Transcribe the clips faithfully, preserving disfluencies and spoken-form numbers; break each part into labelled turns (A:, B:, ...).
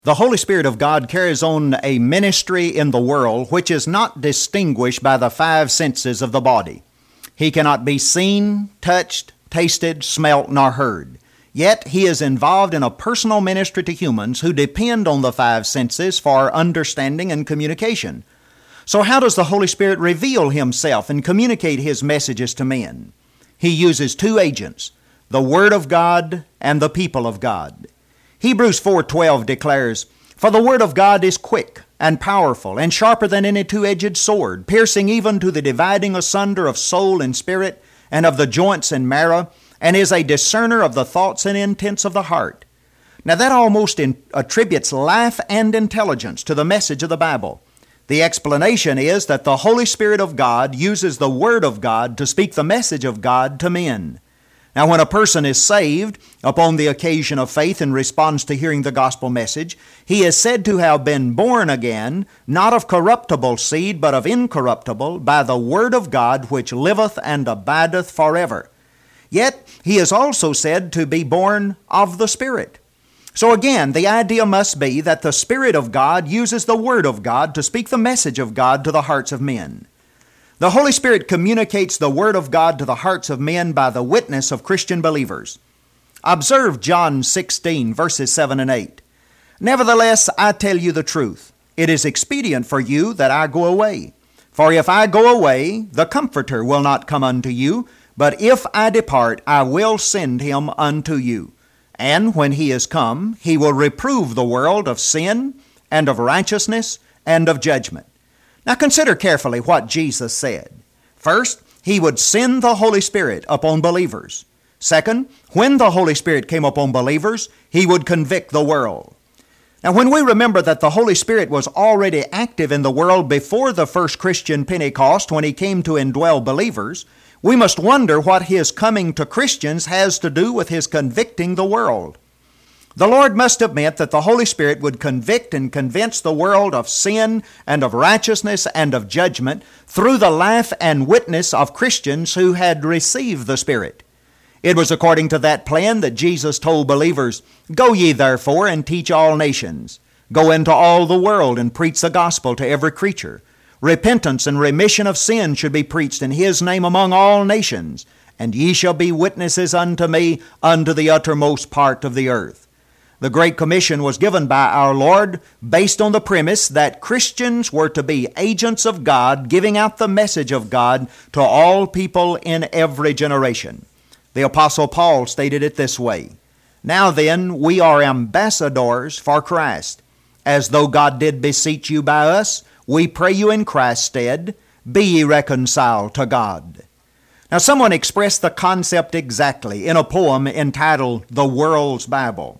A: The Holy Spirit of God carries on a ministry in the world which is not distinguished by the five senses of the body. He cannot be seen, touched, tasted, smelt, nor heard. Yet he is involved in a personal ministry to humans who depend on the five senses for understanding and communication. So how does the Holy Spirit reveal Himself and communicate His messages to men? He uses two agents, the Word of God and the people of God. Hebrews four twelve declares, "For the Word of God is quick and powerful and sharper than any two-edged sword, piercing even to the dividing asunder of soul and spirit and of the joints and marrow, and is a discerner of the thoughts and intents of the heart." Now that almost in, attributes life and intelligence to the message of the Bible. The explanation is that the Holy Spirit of God uses the Word of God to speak the message of God to men. Now, when a person is saved upon the occasion of faith and responds to hearing the gospel message, he is said to have been born again, not of corruptible seed, but of incorruptible, by the Word of God which liveth and abideth forever. Yet he is also said to be born of the Spirit. So again, the idea must be that the Spirit of God uses the Word of God to speak the message of God to the hearts of men. The Holy Spirit communicates the Word of God to the hearts of men by the witness of Christian believers. Observe John sixteen, verses seven and eight. "Nevertheless, I tell you the truth. It is expedient for you that I go away. For if I go away, the Comforter will not come unto you, but if I depart, I will send him unto you. And when he is come, he will reprove the world of sin, and of righteousness, and of judgment." Now consider carefully what Jesus said. First, He would send the Holy Spirit upon believers. Second, when the Holy Spirit came upon believers, He would convict the world. Now when we remember that the Holy Spirit was already active in the world before the first Christian Pentecost when He came to indwell believers, we must wonder what His coming to Christians has to do with His convicting the world. The Lord must have meant that the Holy Spirit would convict and convince the world of sin and of righteousness and of judgment through the life and witness of Christians who had received the Spirit. It was according to that plan that Jesus told believers, "Go ye therefore and teach all nations. Go into all the world and preach the gospel to every creature. Repentance and remission of sin should be preached in His name among all nations, and ye shall be witnesses unto me unto the uttermost part of the earth." The Great Commission was given by our Lord based on the premise that Christians were to be agents of God, giving out the message of God to all people in every generation. The Apostle Paul stated it this way, "Now then, we are ambassadors for Christ. As though God did beseech you by us, we pray you in Christ's stead, be ye reconciled to God." Now someone expressed the concept exactly in a poem entitled "The World's Bible."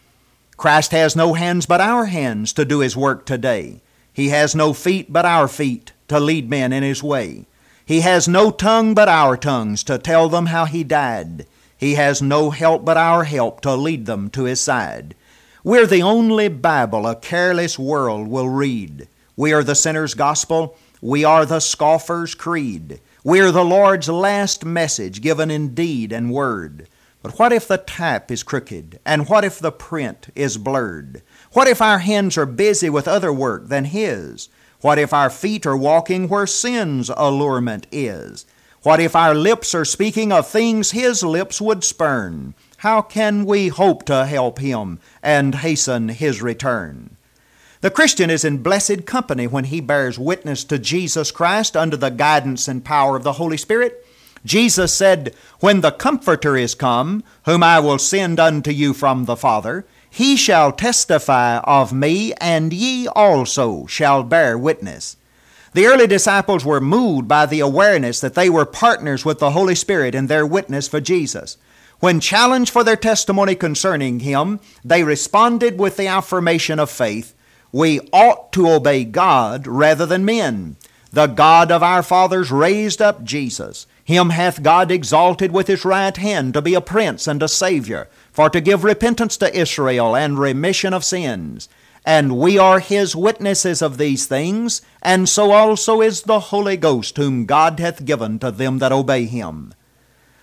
A: Christ has no hands but our hands to do His work today. He has no feet but our feet to lead men in His way. He has no tongue but our tongues to tell them how He died. He has no help but our help to lead them to His side. We're the only Bible a careless world will read. We are the sinner's gospel. We are the scoffer's creed. We are the Lord's last message given in deed and word. But what if the type is crooked? And what if the print is blurred? What if our hands are busy with other work than His? What if our feet are walking where sin's allurement is? What if our lips are speaking of things His lips would spurn? How can we hope to help Him and hasten His return? The Christian is in blessed company when he bears witness to Jesus Christ under the guidance and power of the Holy Spirit. Jesus said, "When the Comforter is come, whom I will send unto you from the Father, He shall testify of me, and ye also shall bear witness." The early disciples were moved by the awareness that they were partners with the Holy Spirit in their witness for Jesus. When challenged for their testimony concerning Him, they responded with the affirmation of faith, "We ought to obey God rather than men. The God of our fathers raised up Jesus. Him hath God exalted with His right hand to be a prince and a Savior, for to give repentance to Israel and remission of sins. And we are His witnesses of these things, and so also is the Holy Ghost, whom God hath given to them that obey Him."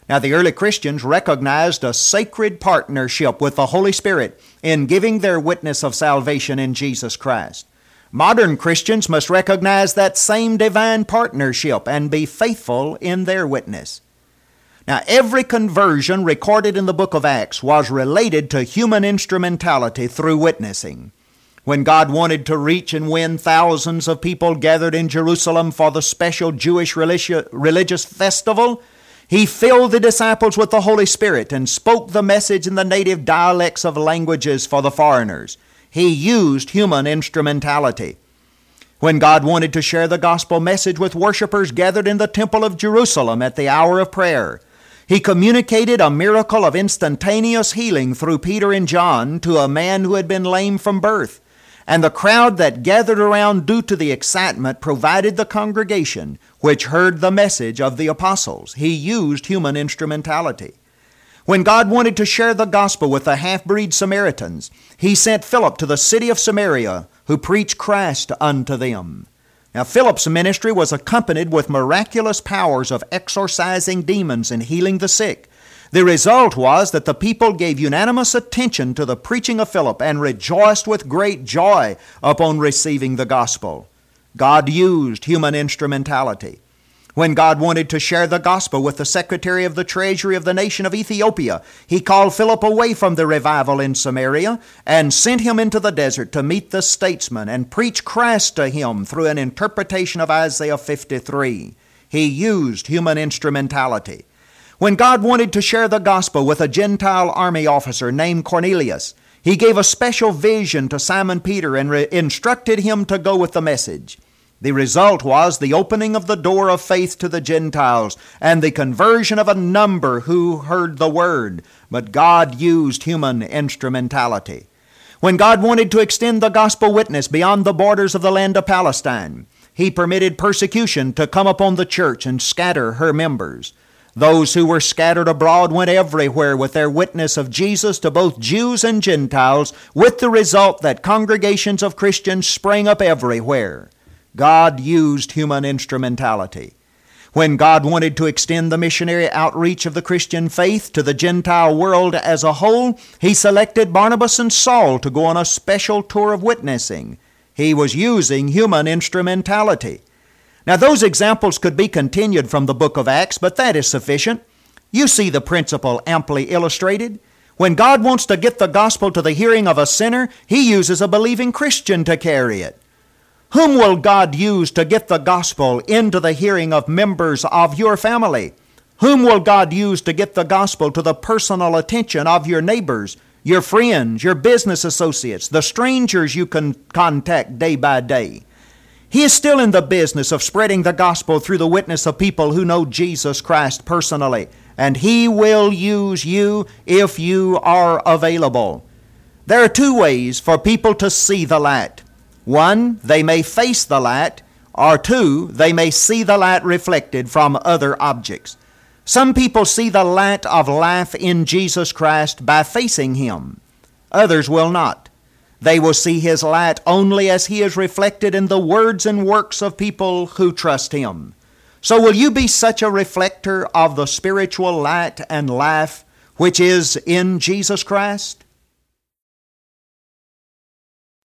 A: Now, the early Christians recognized a sacred partnership with the Holy Spirit in giving their witness of salvation in Jesus Christ. Modern Christians must recognize that same divine partnership and be faithful in their witness. Now, every conversion recorded in the book of Acts was related to human instrumentality through witnessing. When God wanted to reach and win thousands of people gathered in Jerusalem for the special Jewish religious festival, He filled the disciples with the Holy Spirit and spoke the message in the native dialects of languages for the foreigners. He used human instrumentality. When God wanted to share the gospel message with worshipers gathered in the temple of Jerusalem at the hour of prayer, He communicated a miracle of instantaneous healing through Peter and John to a man who had been lame from birth. And the crowd that gathered around due to the excitement provided the congregation which heard the message of the apostles. He used human instrumentality. When God wanted to share the gospel with the half-breed Samaritans, He sent Philip to the city of Samaria, who preached Christ unto them. Now, Philip's ministry was accompanied with miraculous powers of exorcising demons and healing the sick. The result was that the people gave unanimous attention to the preaching of Philip and rejoiced with great joy upon receiving the gospel. God used human instrumentality. When God wanted to share the gospel with the secretary of the treasury of the nation of Ethiopia, He called Philip away from the revival in Samaria and sent him into the desert to meet the statesman and preach Christ to him through an interpretation of Isaiah fifty-three. He used human instrumentality. When God wanted to share the gospel with a Gentile army officer named Cornelius, He gave a special vision to Simon Peter and re- instructed him to go with the message. The result was the opening of the door of faith to the Gentiles and the conversion of a number who heard the word. But God used human instrumentality. When God wanted to extend the gospel witness beyond the borders of the land of Palestine, He permitted persecution to come upon the church and scatter her members. Those who were scattered abroad went everywhere with their witness of Jesus to both Jews and Gentiles, with the result that congregations of Christians sprang up everywhere. God used human instrumentality. When God wanted to extend the missionary outreach of the Christian faith to the Gentile world as a whole, He selected Barnabas and Saul to go on a special tour of witnessing. He was using human instrumentality. Now, those examples could be continued from the book of Acts, but that is sufficient. You see the principle amply illustrated. When God wants to get the gospel to the hearing of a sinner, He uses a believing Christian to carry it. Whom will God use to get the gospel into the hearing of members of your family? Whom will God use to get the gospel to the personal attention of your neighbors, your friends, your business associates, the strangers you can contact day by day? He is still in the business of spreading the gospel through the witness of people who know Jesus Christ personally, and He will use you if you are available. There are two ways for people to see the light. One, they may face the light, or two, they may see the light reflected from other objects. Some people see the light of life in Jesus Christ by facing Him. Others will not. They will see His light only as He is reflected in the words and works of people who trust Him. So will you be such a reflector of the spiritual light and life which is in Jesus Christ?